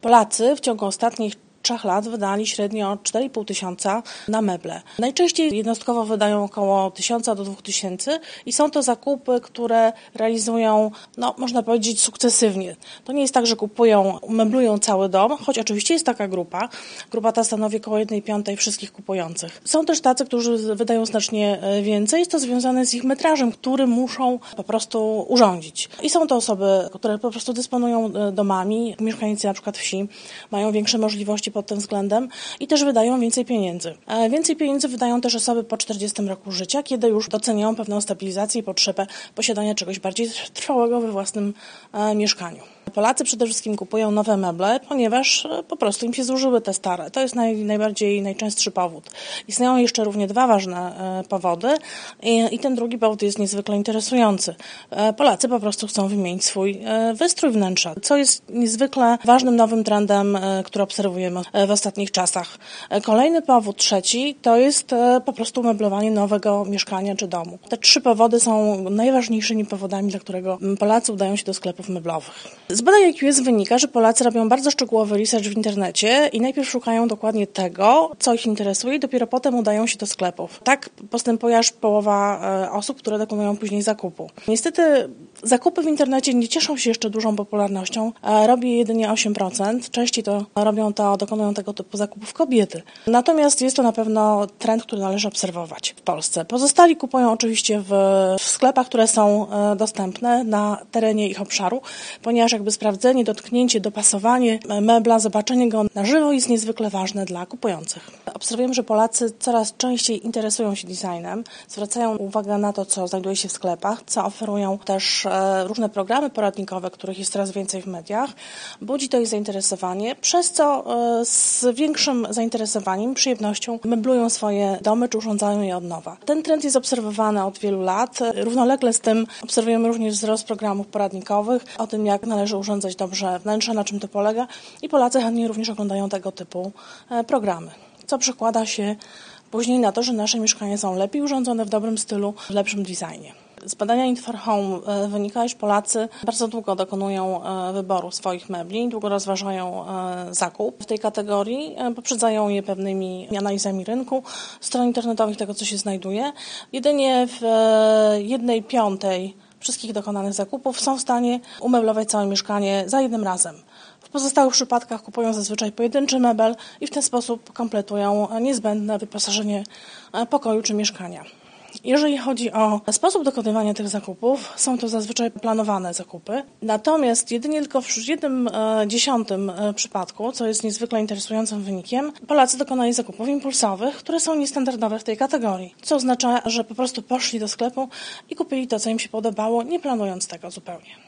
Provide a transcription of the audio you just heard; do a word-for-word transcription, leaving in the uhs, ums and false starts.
Polacy w ciągu ostatnich trzech lat wydali średnio cztery i pół tysiąca na meble. Najczęściej jednostkowo wydają około tysiąca do dwóch tysięcy i są to zakupy, które realizują, no można powiedzieć, sukcesywnie. To nie jest tak, że kupują, umeblują cały dom, choć oczywiście jest taka grupa. Grupa ta stanowi około jednej piątej wszystkich kupujących. Są też tacy, którzy wydają znacznie więcej. Jest to związane z ich metrażem, który muszą po prostu urządzić. I są to osoby, które po prostu dysponują domami. Mieszkańcy na przykład wsi mają większe możliwości pod tym względem i też wydają więcej pieniędzy. Więcej pieniędzy wydają też osoby po czterdziestym roku życia, kiedy już doceniają pewną stabilizację i potrzebę posiadania czegoś bardziej trwałego we własnym mieszkaniu. Polacy przede wszystkim kupują nowe meble, ponieważ po prostu im się zużyły te stare. To jest naj, najbardziej, najczęstszy powód. Istnieją jeszcze równie dwa ważne powody i, i ten drugi powód jest niezwykle interesujący. Polacy po prostu chcą wymienić swój wystrój wnętrza, co jest niezwykle ważnym nowym trendem, który obserwujemy w ostatnich czasach. Kolejny powód, trzeci, to jest po prostu umeblowanie nowego mieszkania czy domu. Te trzy powody są najważniejszymi powodami, dla którego Polacy udają się do sklepów meblowych. Z badań I Q S wynika, że Polacy robią bardzo szczegółowy research w internecie i najpierw szukają dokładnie tego, co ich interesuje i dopiero potem udają się do sklepów. Tak postępuje aż połowa osób, które dokonują później zakupu. Niestety zakupy w internecie nie cieszą się jeszcze dużą popularnością. Robi je jedynie osiem procent. Częściej to robią to, dokonują tego typu zakupów kobiety. Natomiast jest to na pewno trend, który należy obserwować w Polsce. Pozostali kupują oczywiście w, w sklepach, które są dostępne na terenie ich obszaru, ponieważ jakby sprawdzenie, dotknięcie, dopasowanie mebla, zobaczenie go na żywo jest niezwykle ważne dla kupujących. Obserwujemy, że Polacy coraz częściej interesują się designem, zwracają uwagę na to, co znajduje się w sklepach, co oferują też różne programy poradnikowe, których jest coraz więcej w mediach. Budzi to ich zainteresowanie, przez co z większym zainteresowaniem, przyjemnością meblują swoje domy czy urządzają je od nowa. Ten trend jest obserwowany od wielu lat. Równolegle z tym obserwujemy również wzrost programów poradnikowych o tym, jak należy urządzać dobrze wnętrze, na czym to polega i Polacy chętnie również oglądają tego typu programy, co przekłada się później na to, że nasze mieszkania są lepiej urządzone, w dobrym stylu, w lepszym designie. Z badania InfoHome wynika, iż Polacy bardzo długo dokonują wyboru swoich mebli, długo rozważają zakup w tej kategorii, poprzedzają je pewnymi analizami rynku, stron internetowych, tego co się znajduje. Jedynie w jednej piątej wszystkich dokonanych zakupów są w stanie umeblować całe mieszkanie za jednym razem. W pozostałych przypadkach kupują zazwyczaj pojedynczy mebel i w ten sposób kompletują niezbędne wyposażenie pokoju czy mieszkania. Jeżeli chodzi o sposób dokonywania tych zakupów, są to zazwyczaj planowane zakupy. Natomiast jedynie tylko w jednym dziesiątym przypadku, co jest niezwykle interesującym wynikiem, Polacy dokonali zakupów impulsowych, które są niestandardowe w tej kategorii. Co oznacza, że po prostu poszli do sklepu i kupili to, co im się podobało, nie planując tego zupełnie.